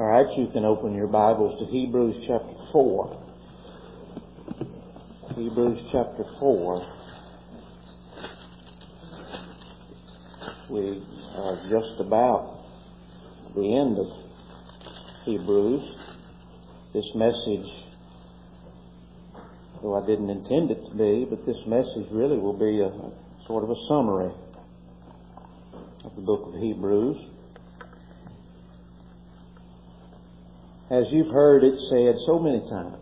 All right, you can open your Bibles to Hebrews chapter 4. Hebrews chapter 4. We are just about the end of Hebrews. This message, though I didn't intend it to be, but this message really will be a sort of a summary of the book of Hebrews. As you've heard it said so many times,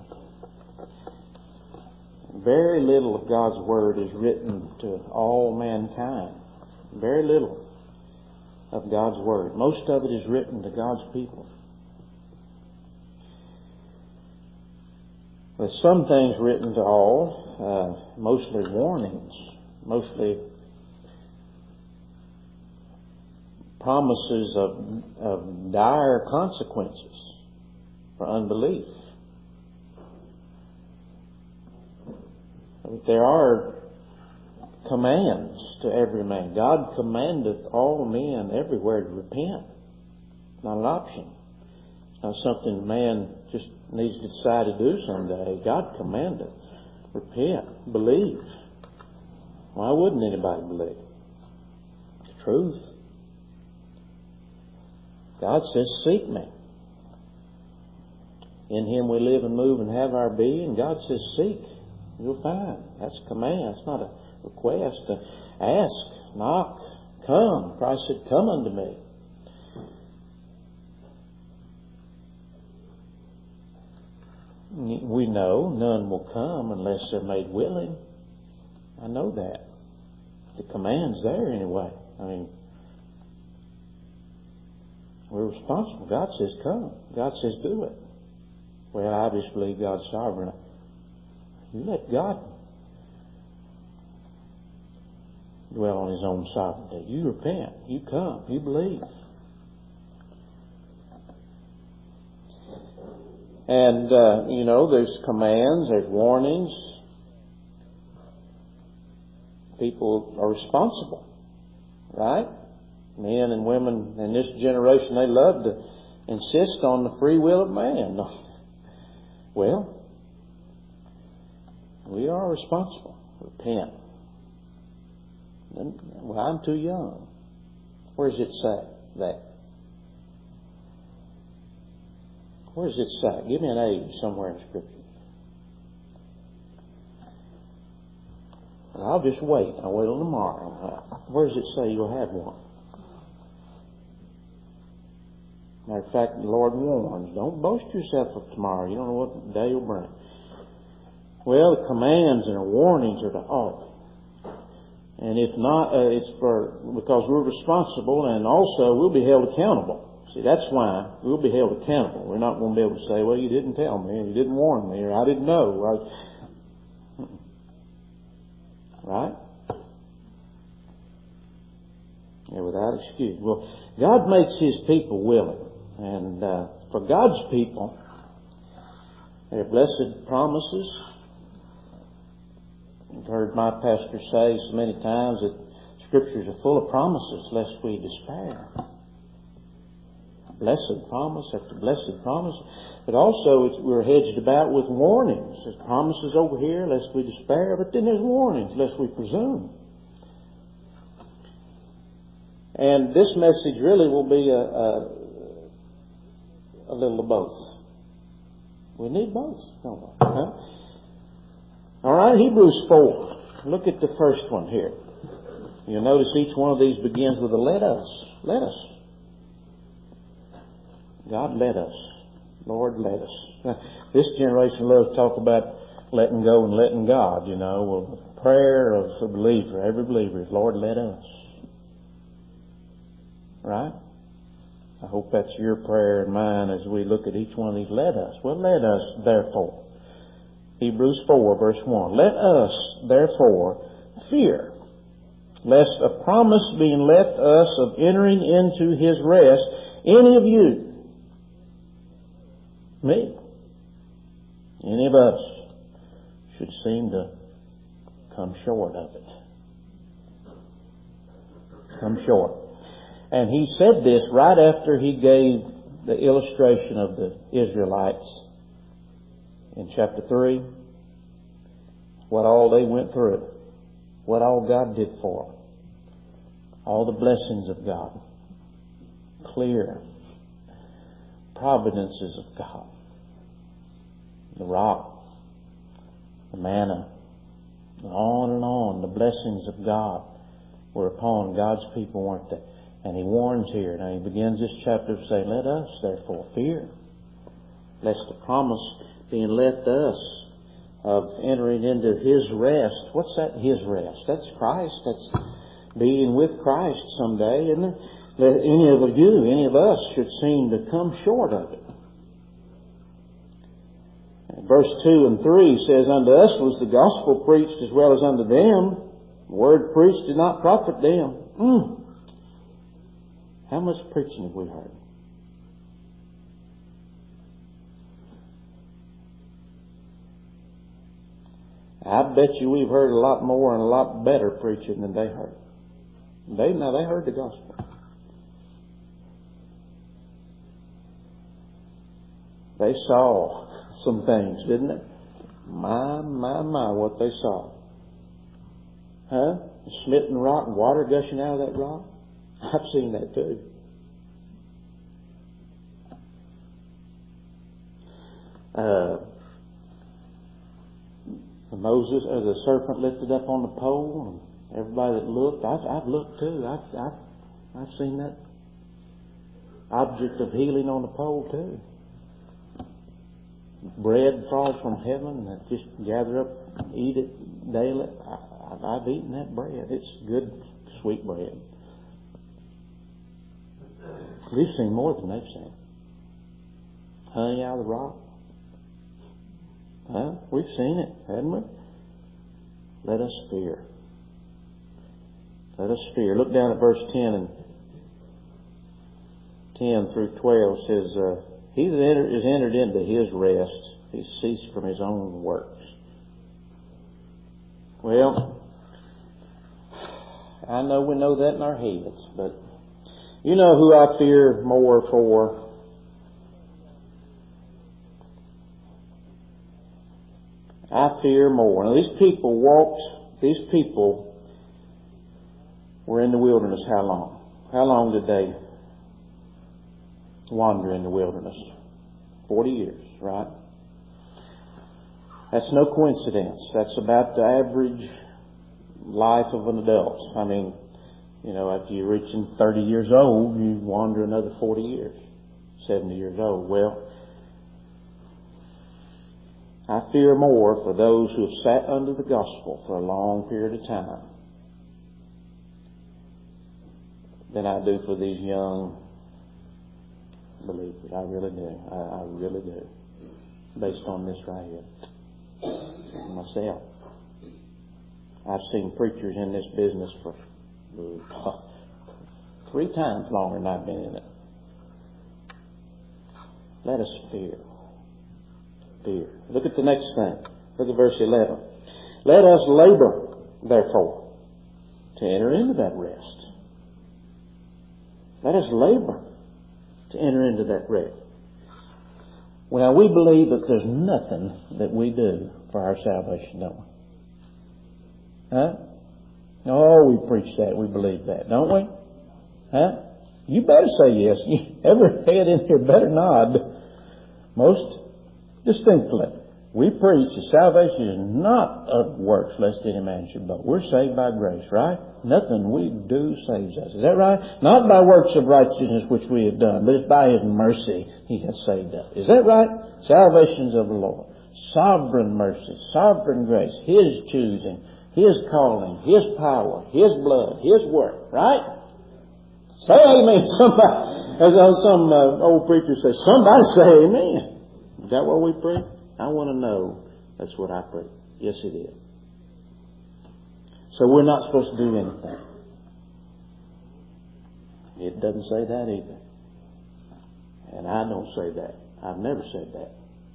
very little of God's Word is written to all mankind. Very little of God's Word. Most of it is written to God's people. There's some things written to all, mostly warnings, mostly promises of dire consequences for unbelief. But there are commands to every man. God commandeth all men everywhere to repent. It's not an option. It's not something man just needs to decide to do someday. God commandeth. Repent. Believe. Why wouldn't anybody believe? It's the truth. God says, seek me. In Him we live and move and have our being. God says, seek. You'll find. That's a command. It's not a request. Ask, knock, come. Christ said, come unto me. We know none will come unless they're made willing. I know that. The command's there anyway. I mean, we're responsible. God says, come. God says, do it. Well, I just believe God's sovereign. You let God dwell on His own sovereignty. You repent. You come. You believe. And, there's commands, there's warnings. People are responsible. Right? Men and women in this generation, they love to insist on the free will of man. Well, we are responsible. Repent. Well, I'm too young. Where does it say that? Where does it say? Give me an age somewhere in Scripture. I'll just wait. I'll wait till tomorrow. Where does it say you'll have one? Matter of fact, the Lord warns, don't boast yourself of tomorrow. You don't know what the day will bring. Well, the commands and the warnings are to all. And if not, it's because we're responsible, and also we'll be held accountable. See, that's why we'll be held accountable. We're not going to be able to say, well, you didn't tell me, or you didn't warn me, or I didn't know. Right? Yeah, without excuse. Well, God makes His people willing. And for God's people, there are blessed promises. I've heard my pastor say so many times that Scriptures are full of promises lest we despair. Blessed promise after blessed promise. But also we're hedged about with warnings. There's promises over here lest we despair, but then there's warnings lest we presume. And this message really will be a little of both. We need both, don't we? Huh? All right, Hebrews 4. Look at the first one here. You'll notice each one of these begins with a let us. Let us. God let us. Lord let us. This generation loves to talk about letting go and letting God, Well, the prayer of a believer, every believer, is Lord let us. Right? I hope that's your prayer and mine as we look at each one of these let us. Well, let us therefore. Hebrews 4 verse 1. Let us therefore fear, lest a promise being left us of entering into His rest, any of you, me, any of us, should seem to come short of it. Come short. And he said this right after he gave the illustration of the Israelites in chapter 3, what all they went through, what all God did for them, all the blessings of God, clear providences of God, the rock, the manna, and on, the blessings of God were upon God's people, weren't they? And He warns here. Now He begins this chapter saying, let us therefore fear, lest the promise being left us of entering into His rest. What's that, His rest? That's Christ. That's being with Christ someday. And any of us should seem to come short of it. Verse 2 and 3 says, unto us was the gospel preached as well as unto them. The word preached did not profit them. How much preaching have we heard? I bet you we've heard a lot more and a lot better preaching than they heard. They heard the gospel. They saw some things, didn't they? My, what they saw. Huh? A smitten rock and water gushing out of that rock? I've seen that too. Moses, or the serpent lifted up on the pole, and everybody that looked, I've looked too. I've seen that object of healing on the pole too. Bread fall from heaven and just gather up and eat it daily. I've eaten that bread. It's good, sweet bread. We've seen more than they've seen. Honey out of the rock. Huh? We've seen it, haven't we? Let us fear. Let us fear. Look down at verse 10 and 10 through 12 says, he that is entered into His rest, he ceased from his own works. Well, I know we know that in our heads, but you know who I fear more for? I fear more. Now these people were in the wilderness how long? How long did they wander in the wilderness? 40 years, right? That's no coincidence. That's about the average life of an adult. I mean, after you're reaching 30 years old, you wander another 40 years. 70 years old. Well, I fear more for those who have sat under the gospel for a long period of time than I do for these young believers. I really do. I really do. Based on this right here. Myself. I've seen preachers in this business for 3 times longer than I've been in it. Let us fear. Fear. Look at the next thing. Look at verse 11. Let us labor, therefore, to enter into that rest. Let us labor to enter into that rest. Well, we believe that there's nothing that we do for our salvation, don't we? Huh? Oh, we preach that. We believe that, don't we? Huh? You better say yes. Every head in here better nod. Most distinctly. We preach that salvation is not of works, lest any man should boast. We're saved by grace, right? Nothing we do saves us. Is that right? Not by works of righteousness which we have done, but it's by His mercy He has saved us. Is that right? Salvation's of the Lord. Sovereign mercy, sovereign grace, His choosing, His calling, His power, His blood, His work, right? Say amen. Somebody, as some old preacher says, somebody say amen. Is that what we preach? I want to know that's what I preach. Yes, it is. So we're not supposed to do anything. It doesn't say that either. And I don't say that. I've never said that.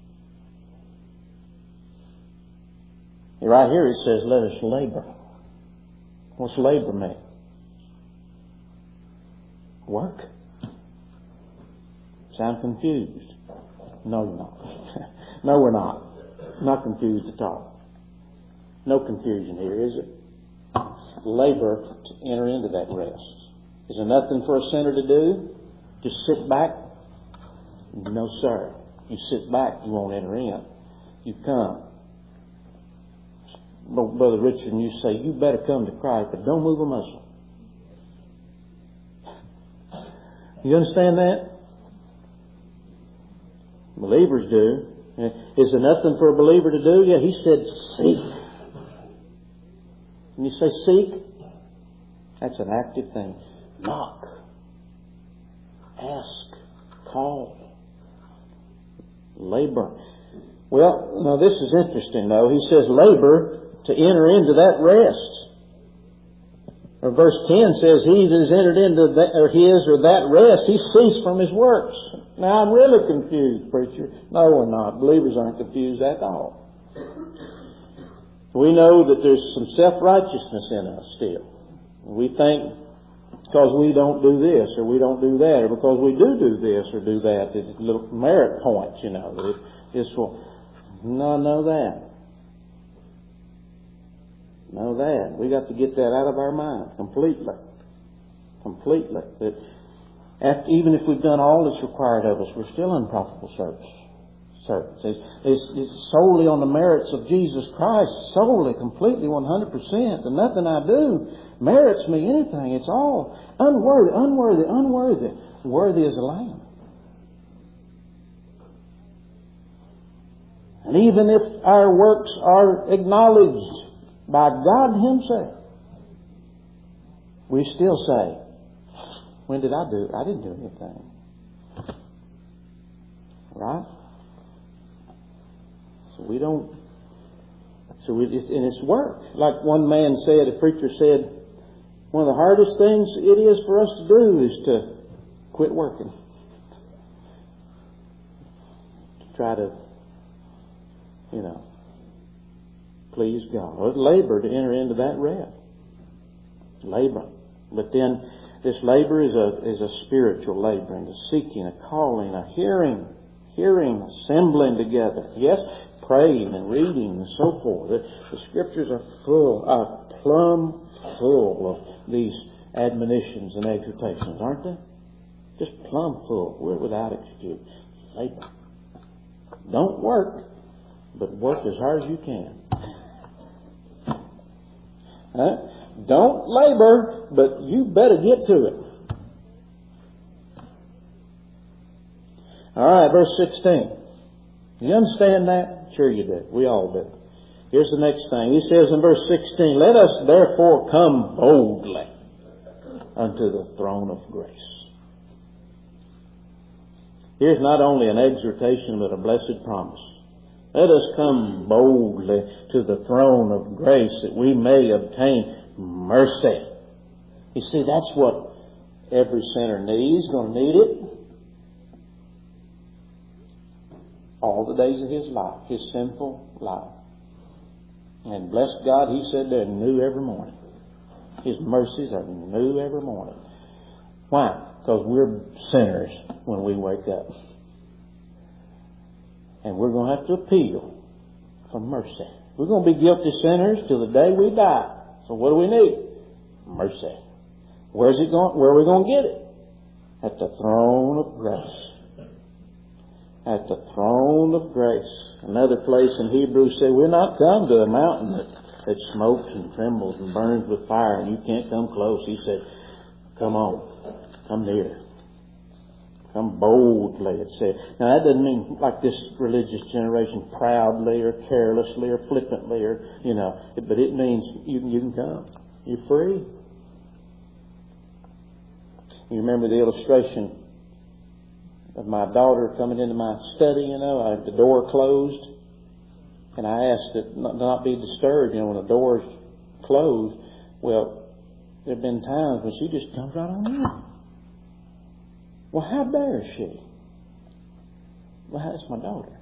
Right here it says, let us labor. What's labor mean? Work. Sound confused? No, you're not. No, we're not. Not confused at all. No confusion here, is it? Labor to enter into that rest. Is there nothing for a sinner to do? Just sit back? No, sir. You sit back, you won't enter in. You come. Brother Richard, and you say, you better come to Christ, but don't move a muscle. You understand that? Believers do. Is there nothing for a believer to do? Yeah, he said, seek. When you say seek, that's an active thing. Knock. Ask. Call. Labor. Well, now this is interesting though. He says labor to enter into that rest. Or verse 10 says, he that has entered into that, or his or that rest, he ceased from his works. Now I'm really confused, preacher. No, we're not. Believers aren't confused at all. We know that there's some self-righteousness in us still. We think because we don't do this or we don't do that, or because we do this or do that, it's little merit points, you know. That it's for, no, know that. Know that. We got to get that out of our mind completely. Completely. That after, even if we've done all that's required of us, we're still unprofitable servants. It's solely on the merits of Jesus Christ, solely, completely, 100%. And nothing I do merits me anything. It's all unworthy. Worthy as a lamb. And even if our works are acknowledged by God Himself, we still say, when did I do it? I didn't do anything. Right? And it's work. Like one man said, a preacher said, one of the hardest things it is for us to do is to quit working. To try to, please God. Or labor to enter into that rest. Labor. But then this labor is a spiritual labor, and a seeking, a calling, a hearing, assembling together. Yes, praying and reading and so forth. The Scriptures are plumb full of these admonitions and exhortations, aren't they? Just plumb full. We're without excuse. Labor. Don't work, but work as hard as you can. Huh? Don't labor, but you better get to it. All right, verse 16. You understand that? Sure you do. We all do. Here's the next thing. He says in verse 16, let us therefore come boldly unto the throne of grace. Here's not only an exhortation, but a blessed promise. Let us come boldly to the throne of grace that we may obtain mercy. You see, that's what every sinner needs. Going to need it all the days of his life, his sinful life. And bless God, He said they're new every morning. His mercies are new every morning. Why? Because we're sinners when we wake up. And we're going to have to appeal for mercy. We're going to be guilty sinners till the day we die. So what do we need? Mercy. Where are we going to get it? At the throne of grace. At the throne of grace. Another place in Hebrews says, we're not come to a mountain that smokes and trembles and burns with fire and you can't come close. He said, come on. Come near. Come boldly, it said. Now that doesn't mean like this religious generation, proudly or carelessly or flippantly or, but it means you can come. You're free. You remember the illustration of my daughter coming into my study, the door closed, and I asked it not be disturbed, when the door's closed. Well, there have been times when she just comes right on in. Well, how dare she? Well, that's my daughter.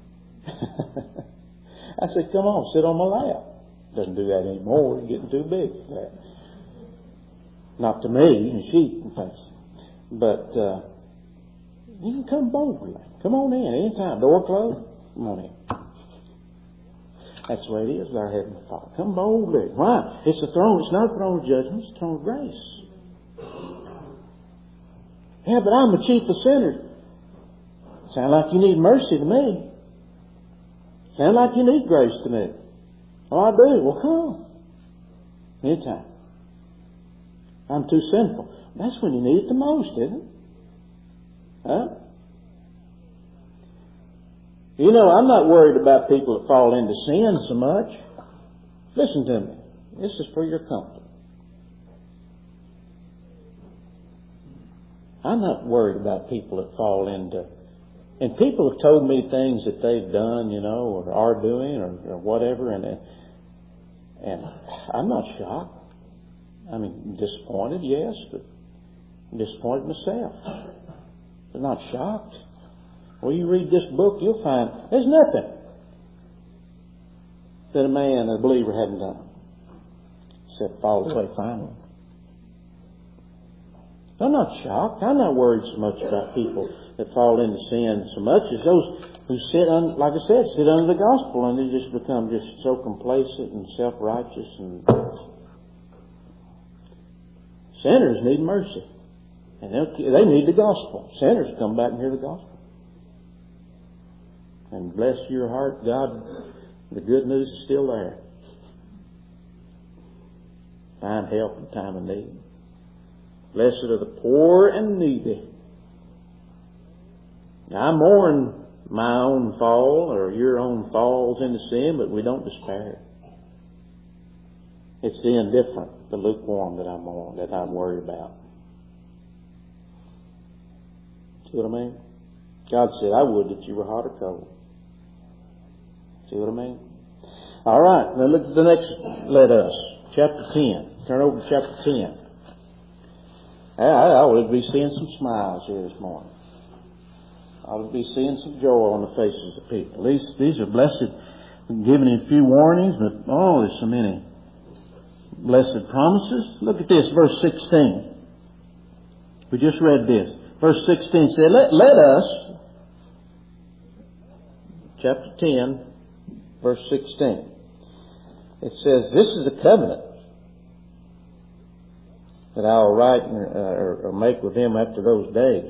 I said, come on, sit on my lap. Doesn't do that anymore. It's getting too big for that. Not to me, and she confessed. But, You can come boldly. Come on in anytime. Door closed. Come on in. That's the way it is with our Heavenly Father. Come boldly. Why? It's a throne. It's not a throne of judgment. It's a throne of grace. Yeah, but I'm the chief of sinners. Sound like you need mercy to me. Sound like you need grace to me. Oh, I do. Well, come. Anytime. I'm too sinful. That's when you need it the most, isn't it? Huh? You know, I'm not worried about people that fall into sin so much. Listen to me. This is for your comfort. I'm not worried about people that fall into... And people have told me things that they've done, you know, or are doing, or whatever, and I'm not shocked. I mean, disappointed, yes, but I'm disappointed myself. But not shocked. Well, you read this book, you'll find there's nothing that a man, a believer, hadn't done except fall away finally. I'm not shocked. I'm not worried so much about people that fall into sin so much as those who sit like I said, sit under the gospel and they just become just so complacent and self-righteous. And sinners need mercy. And they need the gospel. Sinners come back and hear the gospel. And bless your heart, God, the good news is still there. Find help in time of need. Blessed are the poor and needy. Now, I mourn my own fall or your own falls into sin, but we don't despair. It's the indifferent, the lukewarm that I'm worried about. See what I mean? God said, I would that you were hot or cold. See what I mean? All right, now look at the next let us. Chapter 10. Turn over to chapter 10. I ought to be seeing some smiles here this morning. I ought to be seeing some joy on the faces of people. These are blessed. I'm giving you a few warnings, but there's so many blessed promises. Look at this, verse 16. We just read this. Verse 16 said, let us, chapter 10, verse 16. It says, this is a covenant that I will write or make with them after those days.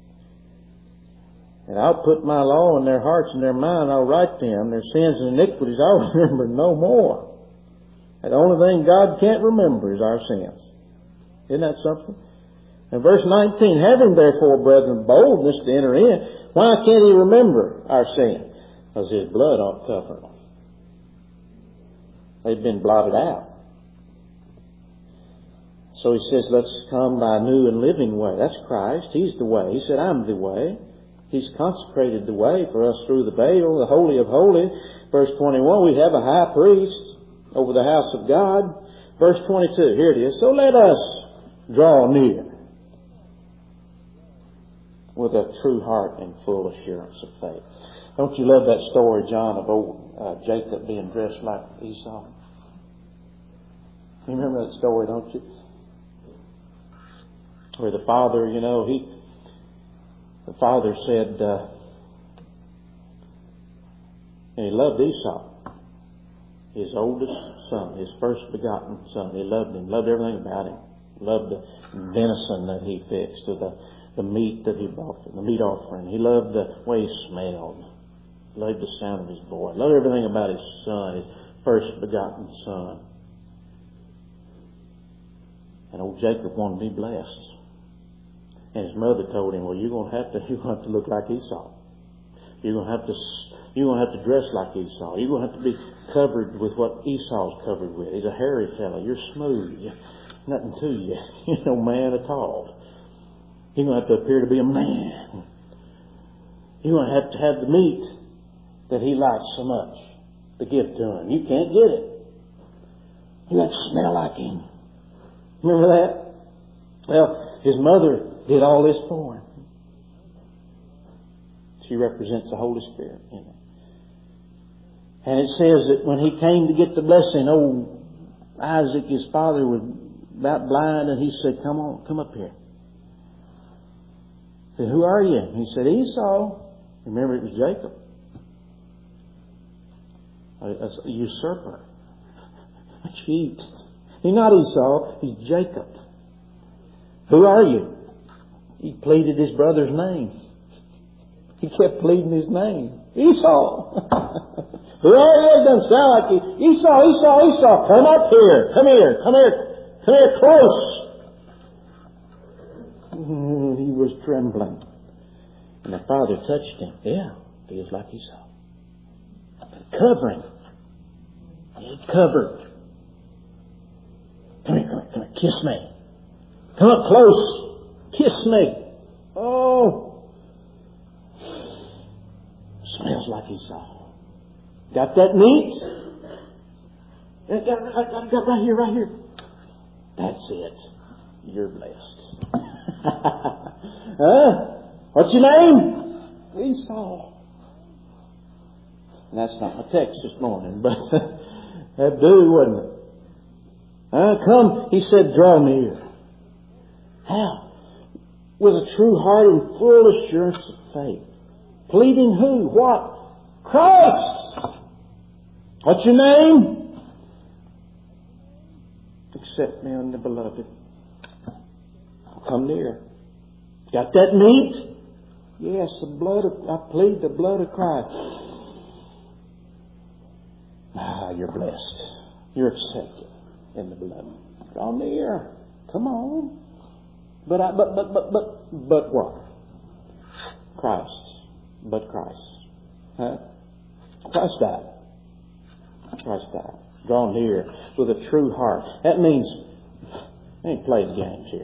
And I'll put my law in their hearts and their mind. I'll write them. Their sins and iniquities I'll remember no more. And the only thing God can't remember is our sins. Isn't that something? In verse 19, having therefore, brethren, boldness to enter in, why can't he remember our sin? Because his blood ought to cover them. They've been blotted out. So he says, let's come by a new and living way. That's Christ. He's the way. He said, I'm the way. He's consecrated the way for us through the veil, the Holy of Holies. Verse 21, we have a high priest over the house of God. Verse 22, here it is. So let us draw near with a true heart and full assurance of faith. Don't you love that story, John, of old Jacob being dressed like Esau? You remember that story, don't you? Where the father, the father said, and he loved Esau, his oldest son, his first begotten son. He loved him, loved everything about him. Loved the venison that he fixed, or the meat that he brought, the meat offering. He loved the way he smelled. Loved the sound of his voice. Loved everything about his son, his first begotten son. And old Jacob wanted to be blessed. And his mother told him, well, you're going to have to look like Esau. You're going to have to dress like Esau. You're going to have to be covered with what Esau's covered with. He's a hairy fellow. You're smooth. Nothing to you. You're no man at all. You're going to have to appear to be a man. You're going to have the meat that he likes so much to give to him. You can't get it. You have to smell like him. Remember that? Well, his mother did all this for him. She represents the Holy Spirit. And it says that when he came to get the blessing, old Isaac, his father, was about blind, and he said, come on, come up here. He said, who are you? And he said, Esau. Remember, it was Jacob. A usurper. A cheat. He's not Esau. He's Jacob. Who are you? He pleaded his brother's name. He kept pleading his name. Esau. Who are you? It doesn't sound like you. Esau, Esau, Esau. Come up here. Come here. Come here. Come here close. He was trembling. And the father touched him. Yeah, feels like Esau. Covering. He covered. Come here, come here, come here. Kiss me. Come up close. Kiss me. Oh. Smells like Esau. Got that meat? Got right here, right here. That's it. You're blessed. What's your name? Esau. And that's not my text this morning, but that'd do, wouldn't it? Come, he said, draw near. How? With a true heart and full assurance of faith. Pleading who? What? Christ! What's your name? Accept me on the beloved. I'll come near. Got that meat? Yes, I plead the blood of Christ. You're blessed. You're accepted in the beloved. Draw near. Come on. But what? Christ. But Christ. Huh? Christ died. Christ died. Draw near with a true heart. That means, I ain't playing games here.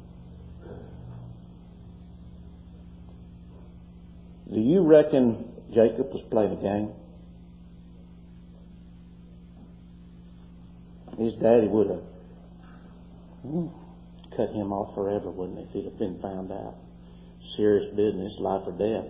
Do you reckon Jacob was playing a game? His daddy would have cut him off forever, wouldn't he, if he'd have been found out? Serious business, life or death.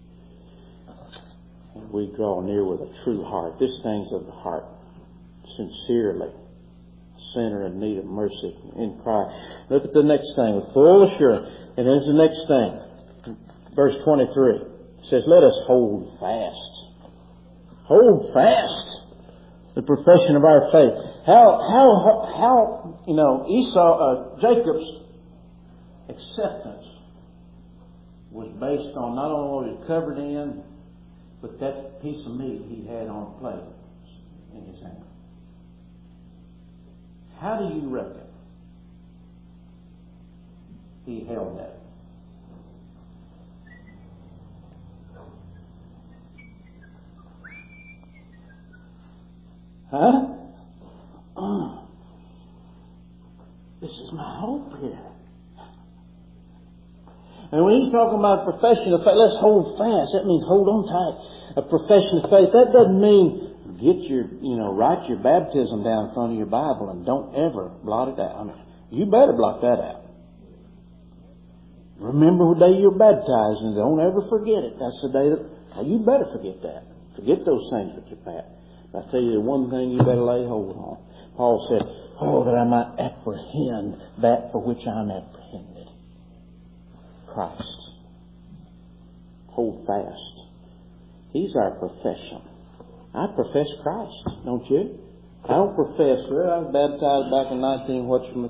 We draw near with a true heart. This thing's of the heart. Sincerely. Sinner in need of mercy in Christ. Look at the next thing. With full assurance. And here's the next thing. Verse 23. It says, let us hold fast. Hold fast the profession of our faith. How Jacob's acceptance was based on not only what he was covered in, but that piece of meat he had on a plate in his hand. How do you reckon he held that? Huh? This is my hope here. And when he's talking about a profession of faith, let's hold fast. That means hold on tight. A profession of faith. That doesn't mean write your baptism down in front of your Bible and don't ever blot it out. I mean, you better blot that out. Remember the day you're baptized and don't ever forget it. That's the day that, you better forget that. Forget those things that you pat. I tell you the one thing you better lay hold on. Paul said, that I might apprehend that for which I'm apprehended. Christ. Hold fast. He's our profession. I profess Christ, don't you? I don't profess, I was baptized back in 19,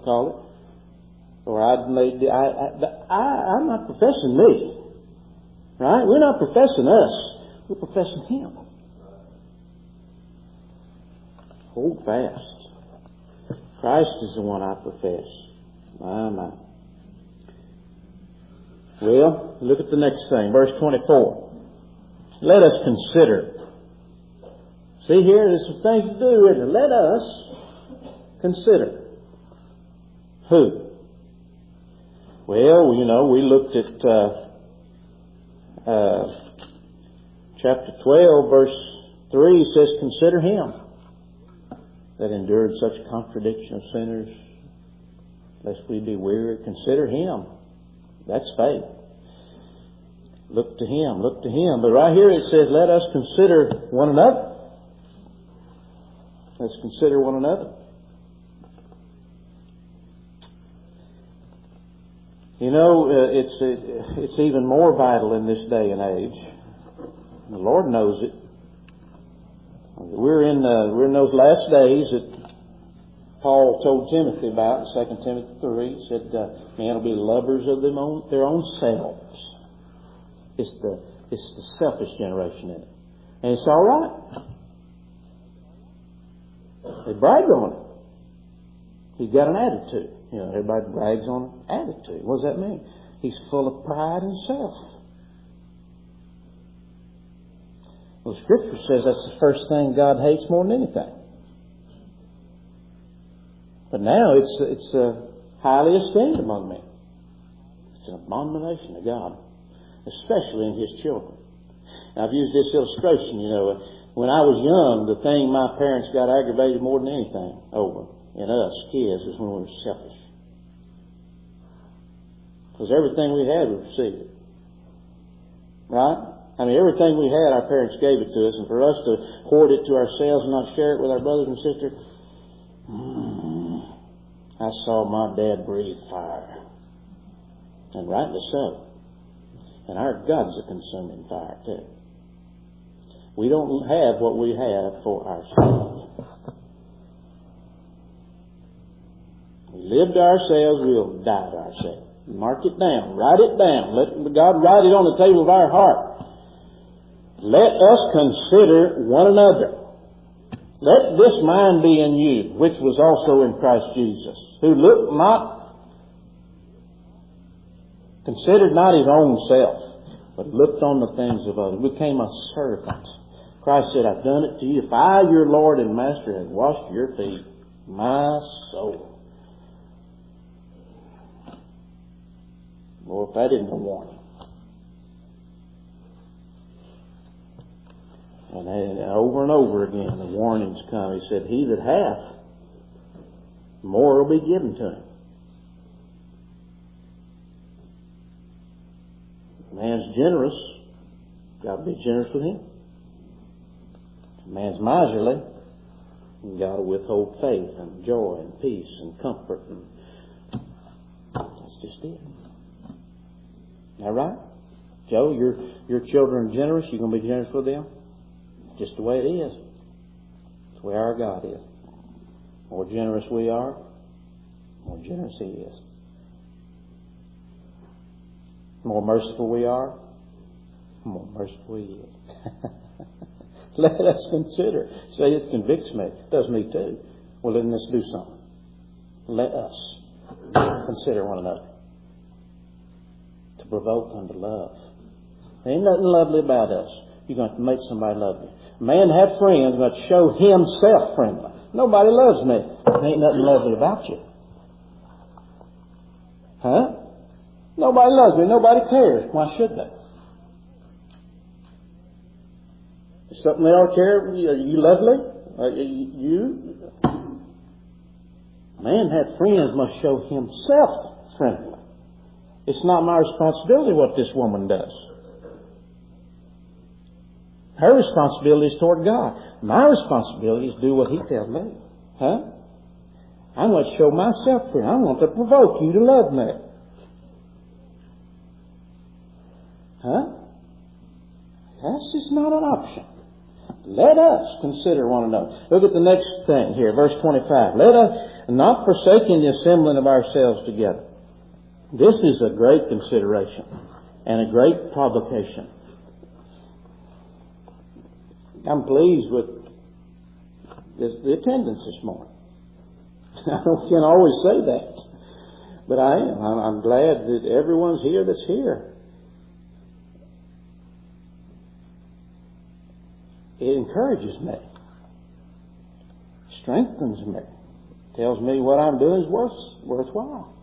or I'm not professing me. Right? We're not professing us. We're professing Him. Hold fast. Christ is the one I profess. My. Well, look at the next thing. Verse 24. Let us consider. See here, there's some things to do with it. Let us consider. Who? Well, we looked at chapter 12, verse 3 says, consider Him that endured such contradiction of sinners, lest we be weary. Consider Him. That's faith. Look to Him. Look to Him. But right here it says, let us consider one another. Let's consider one another. You know, it's even more vital in this day and age. The Lord knows it. We're in those last days that Paul told Timothy about in 2 Timothy 3. He said, men will be lovers of their own selves. It's the selfish generation in it. And it's all right. They brag on it. He's got an attitude. You know, everybody brags on attitude. What does that mean? He's full of pride and self. Well, Scripture says that's the first thing God hates more than anything. But now it's highly esteemed among men. It's an abomination to God, especially in His children. Now, I've used this illustration, you know. When I was young, the thing my parents got aggravated more than anything over in us kids is when we were selfish. Because everything we had, we received it. Right? I mean, everything we had, our parents gave it to us, and for us to hoard it to ourselves and not share it with our brothers and sisters, I saw my dad breathe fire. And rightly so. And our God's a consuming fire, too. We don't have what we have for ourselves. We live to ourselves, we'll die to ourselves. Mark it down. Write it down. Let God write it on the table of our heart. Let us consider one another. Let this mind be in you, which was also in Christ Jesus, who considered not his own self, but looked on the things of others, became a servant. Christ said, I've done it to you. If I, your Lord and Master, have washed your feet, my soul. Lord, if that isn't a warning. And over and over again, the warnings come. He said, he that hath, more will be given to him. If a man's generous, God will be generous with him. If a man's miserly, God will withhold faith and joy and peace and comfort. And that's just it. Is that right? Joe, your children are generous. You're going to be generous with them? Just the way it is. It's the way our God is. The more generous we are, the more generous He is. The more merciful we are, the more merciful He is. Let us consider. Say it convicts me. It does me too. Well, then let's do something. Let us consider one another. To provoke unto love. There ain't nothing lovely about us. You're going to have to make somebody love you. A man have friends, but show himself friendly. Nobody loves me. There ain't nothing lovely about you. Huh? Nobody loves me. Nobody cares. Why should they? Is something they ought to care? Are you lovely? Man have friends must show himself friendly. It's not my responsibility what this woman does. Her responsibility is toward God. My responsibility is to do what He tells me. Huh? I want to show myself friendly. I want to provoke you to love me. Huh? That's just not an option. Let us consider one another. Look at the next thing here, verse 25. Let us not forsaking the assembling of ourselves together. This is a great consideration and a great provocation. I'm pleased with the attendance this morning. I can't always say that, but I am. I'm glad that everyone's here that's here. It encourages me, strengthens me, tells me what I'm doing is worthwhile.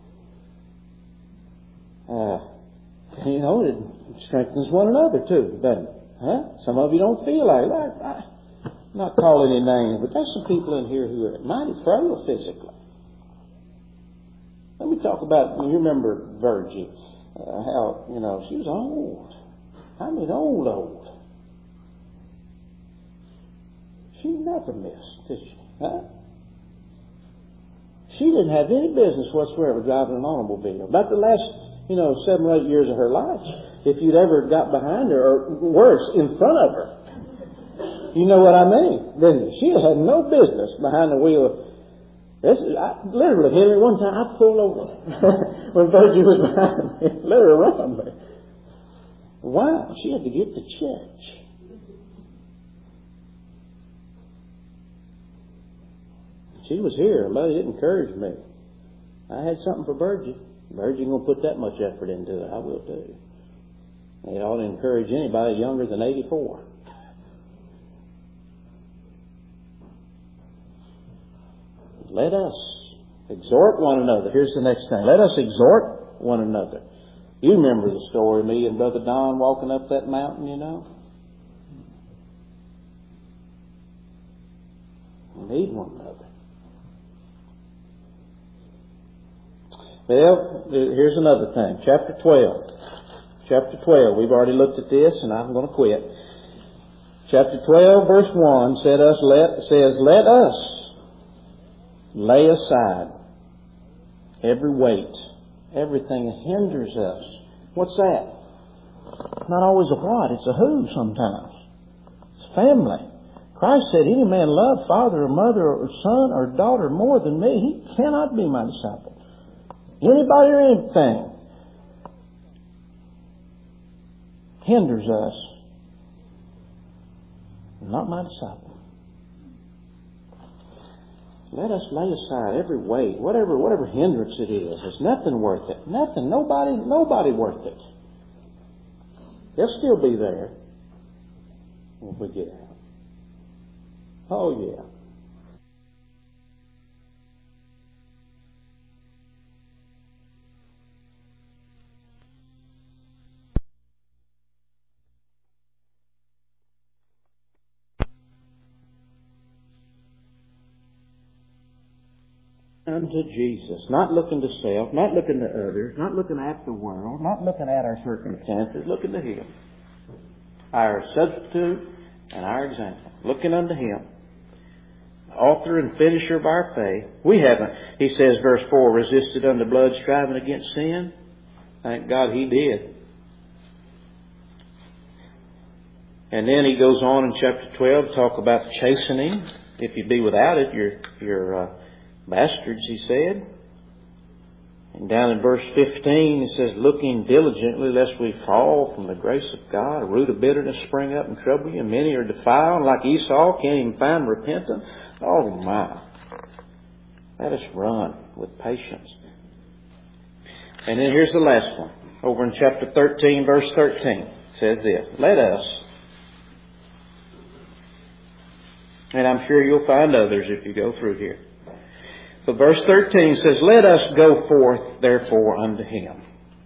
It strengthens one another too, doesn't it? Huh? Some of you don't feel like that. I'm not calling any names, but there's some people in here who are mighty frail physically. Let me talk about, you remember Virgie, how, she was old. I mean, old. She never missed, did she? Huh? She didn't have any business whatsoever driving an automobile. About the last 7 or 8 years of her life, if you'd ever got behind her, or worse, in front of her. You know what I mean? Then she had no business behind the wheel. Literally, Henry, one time I pulled over when Virgie was behind me. Let her run me. Why? She had to get to church. She was here. But it encouraged me. I had something for Virgie. Virgie ain't going to put that much effort into it. I will too. It ought to encourage anybody younger than 84. Let us exhort one another. Here's the next thing. Let us exhort one another. You remember the story of me and Brother Don walking up that mountain, We need one another. Well, here's another thing. Chapter 12. Chapter 12. We've already looked at this, and I'm going to quit. Chapter 12, verse 1 says, Let us lay aside every weight, everything that hinders us. What's that? It's not always a what, it's a who sometimes. It's family. Christ said, any man love father or mother or son or daughter more than me, he cannot be my disciple. Anybody or anything hinders us, not my disciple. Let us lay aside every weight, whatever hindrance it is. There's nothing worth it. Nothing. Nobody worth it. They'll still be there when we get out. Oh, yeah. Unto Jesus, not looking to self, not looking to others, not looking at the world, not looking at our circumstances, looking to Him. Our substitute and our example. Looking unto Him. Author and finisher of our faith. We haven't, he says, verse 4, resisted unto blood, striving against sin. Thank God He did. And then he goes on in chapter 12 to talk about chastening. If you be without it, you're bastards, he said. And down in verse 15, it says, looking diligently lest we fall from the grace of God. A root of bitterness spring up and trouble you, and many are defiled, like Esau, can't even find repentance. Oh my. Let us run with patience. And then here's the last one. Over in chapter 13, verse 13, it says this, let us, and I'm sure you'll find others if you go through here. So verse 13 says, let us go forth therefore unto Him.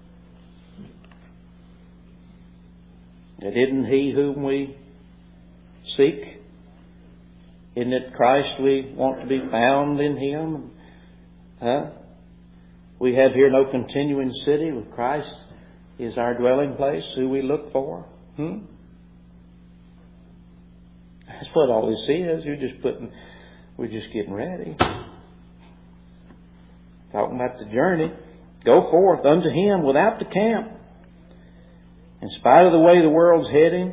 And isn't He whom we seek? Isn't it Christ we want to be found in Him? Huh? We have here no continuing city. With Christ is our dwelling place, who we look for. That's what all this is. We're just getting ready. Talking about the journey. Go forth unto Him without the camp. In spite of the way the world's heading,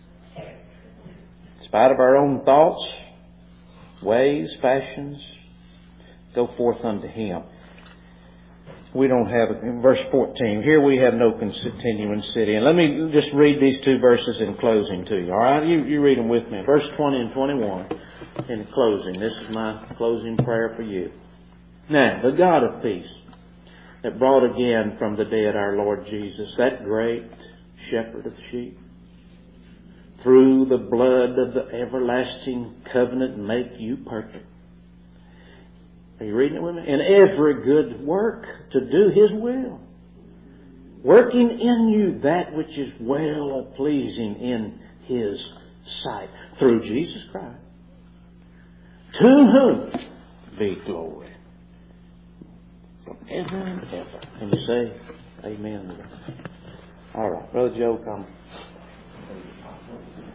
in spite of our own thoughts, ways, fashions, go forth unto Him. We don't have, in verse 14, here we have no continuing city. And let me just read these two verses in closing to you. All right? You read them with me. Verse 20 and 21 in closing. This is my closing prayer for you. Now, the God of peace that brought again from the dead our Lord Jesus, that great shepherd of sheep, through the blood of the everlasting covenant make you perfect. Are you reading it with me? In every good work to do His will, working in you that which is well pleasing in His sight, through Jesus Christ, to whom be glory forever and ever. And you say, amen. All right. Brother Joe, come.